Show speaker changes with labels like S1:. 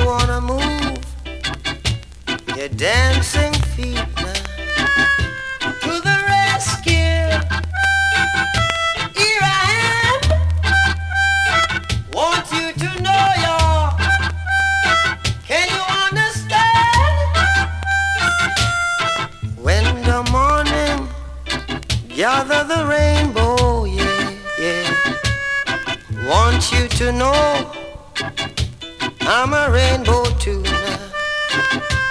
S1: wanna move your dancing feet now to the rescue. Here I am. Want you to know you're. Can you understand? When the morning gather the rainbow, yeah, yeah. Want you to know I'm a rainbow too now.